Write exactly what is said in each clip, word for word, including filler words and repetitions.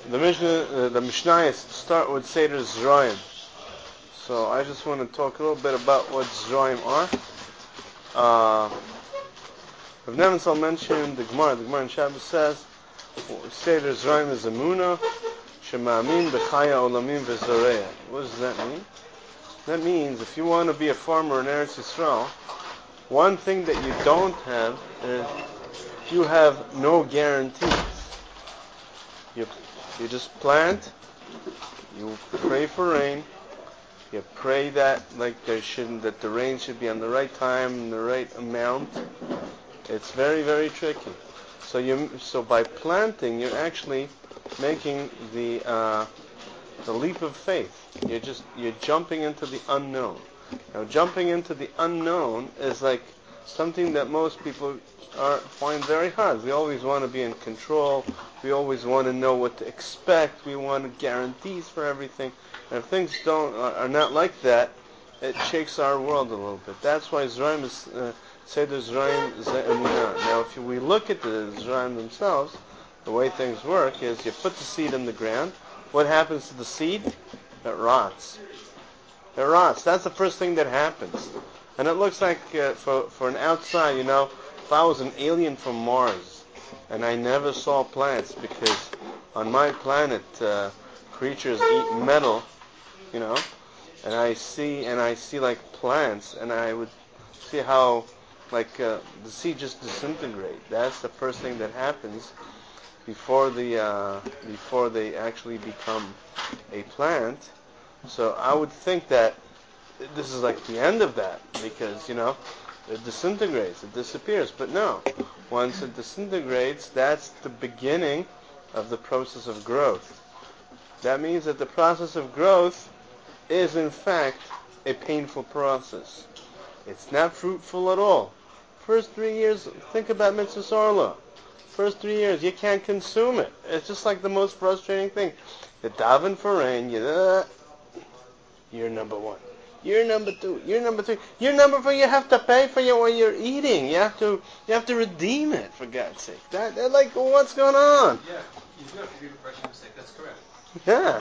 the Mishnah, uh, the Mishnayos start with Seder Zroim. So I just want to talk a little bit about what Zroim are. Uh, Rav Nebenzahl mentioned the Gemara. The Gemara in Shabbos says Seder Zroim is Emunah Shema'amin B'chaya Olamim V'Zoreya. What does that mean? That means if you want to be a farmer in Eretz Yisrael, one thing that you don't have is you have no guarantees. You you just plant, you pray for rain, you pray that like there shouldn't that the rain should be on the right time and the right amount. It's very very tricky. So you so by planting you're actually making the uh, the leap of faith. You're just you're jumping into the unknown. Now jumping into the unknown is like something that most people are find very hard. We always want to be in control. We always want to know what to expect. We want guarantees for everything. And if things don't are not like that, it shakes our world a little bit. That's why Zraim is uh, Seder Zraim Ze'emunah. Now, if you, we look at the Zraim themselves, the way things work is you put the seed in the ground. What happens to the seed? It rots. It rots. That's the first thing that happens. And it looks like uh, for for an outside, you know, if I was an alien from Mars and I never saw plants because on my planet uh, creatures eat metal, you know, and I see and I see like plants and I would see how like uh, the seed just disintegrate. That's the first thing that happens before the uh, before they actually become a plant. So I would think that this is like the end of that because, you know, it disintegrates, it disappears. But no, once it disintegrates, that's the beginning of the process of growth. That means that the process of growth is in fact a painful process. It's not fruitful at all. First three years, think about Mitzvah Orla. First three years, you can't consume it. It's just like the most frustrating thing. You daven for rain, you, uh, you're number one. You're number two. You're number three. You're number four. You have to pay for your, what you're eating. You have to. You have to redeem it for God's sake. That, that like, what's going on? Yeah, you do have to redeem it for God's sake. That's correct. Yeah.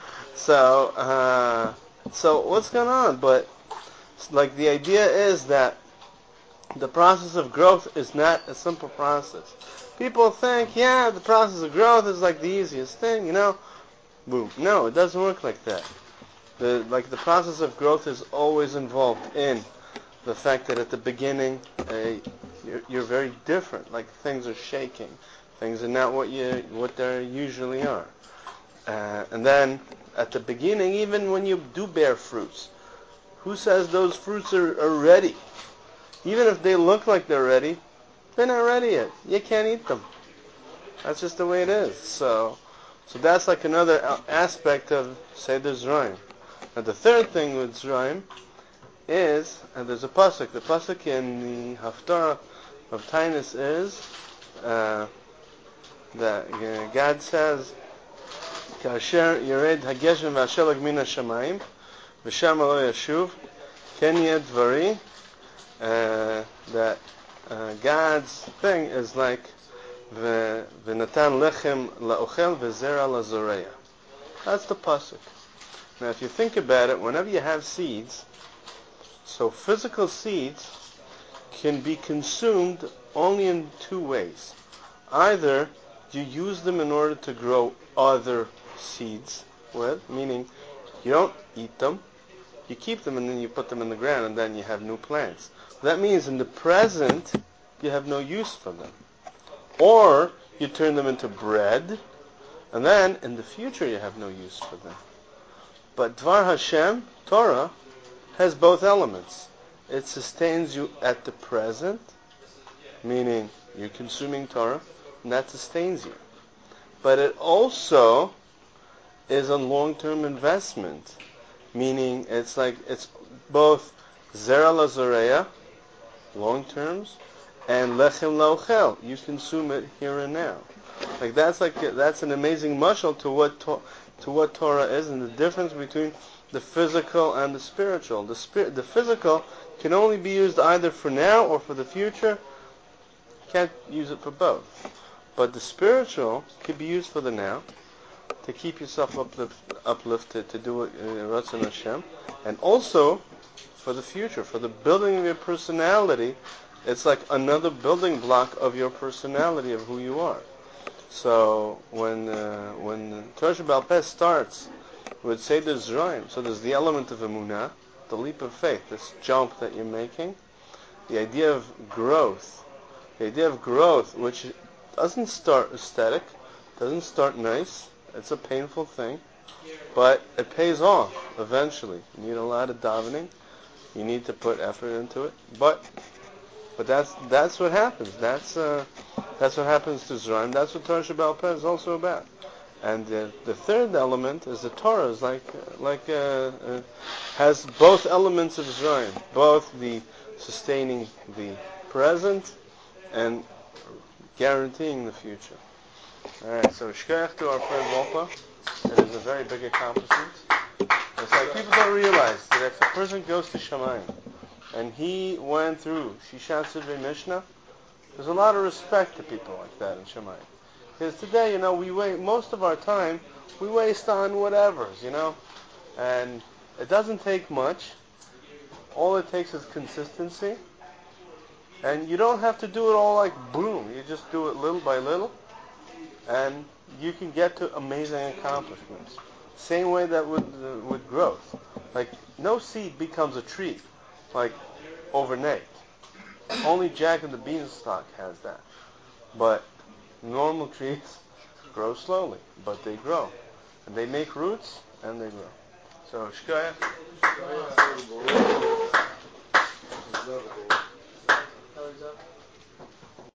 So, uh, so what's going on? But like, the idea is that the process of growth is not a simple process. People think, yeah, the process of growth is like the easiest thing, you know. Boom. No, it doesn't work like that. The, like the process of growth is always involved in the fact that at the beginning uh, you're, you're very different. Like things are shaking, things are not what you what they usually are. Uh, and then at the beginning, even when you do bear fruits, who says those fruits are, are ready? Even if they look like they're ready, they're not ready yet. You can't eat them. That's just the way it is. So, so that's like another aspect of Seder Zraim. Now the third thing with Zraim is, and there's a pasuk. The pasuk in the Haftarah of Tainus is uh, that uh, God says, "Kasher yered hageshem v'ashelag min hashamayim, v'sham lo yashuv, ken yeh dvari." That uh, God's thing is like v'natan lechem la'ochel v'zera lazoreya. That's the pasuk. Now, if you think about it, whenever you have seeds, so physical seeds can be consumed only in two ways. Either you use them in order to grow other seeds with, meaning you don't eat them, you keep them and then you put them in the ground and then you have new plants. That means in the present, you have no use for them. Or you turn them into bread, and then in the future you have no use for them. But Dvar Hashem, Torah, has both elements. It sustains you at the present, meaning you're consuming Torah, and that sustains you. But it also is a long-term investment, meaning it's like it's both Zera Lazoreya, long terms, and Lechem Laochel, you consume it here and now. Like that's like that's an amazing mashal to what to, to what Torah is, and the difference between the physical and the spiritual. The spirit, the physical can only be used either for now or for the future. Can't use it for both. But the spiritual can be used for the now, to keep yourself uplift, uplifted, to do it uh, Ratzon Hashem, and also for the future, for the building of your personality. It's like another building block of your personality, of who you are. So when uh, when Torah Sheba'al Peh starts with Seder Zerayim, so there's the element of Emunah, the leap of faith, this jump that you're making, the idea of growth, the idea of growth, which doesn't start aesthetic, doesn't start nice. It's a painful thing, but it pays off eventually. You need a lot of davening. You need to put effort into it, but but that's that's what happens. That's uh, that's what happens to Zerayim. That's what Torah Sheba'al Peh is also about. And uh, the third element is the Torah is like like uh, uh, has both elements of Zerayim, both the sustaining the present and guaranteeing the future. All right, so shkoyach to our friend Wolpa. It is a very big accomplishment. It's like people don't realize that if a person goes to Shamayim and he went through Shishat Sidrei Mishnah, there's a lot of respect to people like that in Shamayim. Because today, you know, we wait most of our time we waste on whatevers, you know, and it doesn't take much. All it takes is consistency, and you don't have to do it all like boom. You just do it little by little, and you can get to amazing accomplishments. Same way that with uh, with growth, like no seed becomes a tree, like overnight. Only Jack and the Beanstalk has that, but normal trees grow slowly, but they grow, and they make roots and they grow. So shkoyach. Shkoyach.